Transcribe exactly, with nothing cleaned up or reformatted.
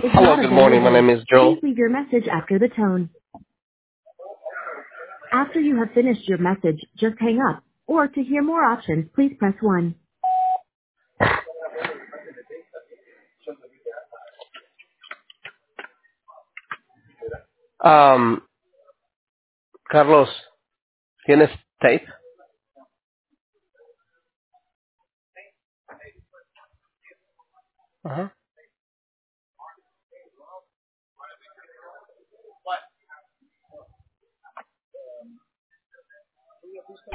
is Hello, not good morning. My available. name is Joe. Please leave your message after the tone. After you have finished your message, just hang up. Or to hear more options, please press one. Um, Carlos, ¿tienes tape? Ajá.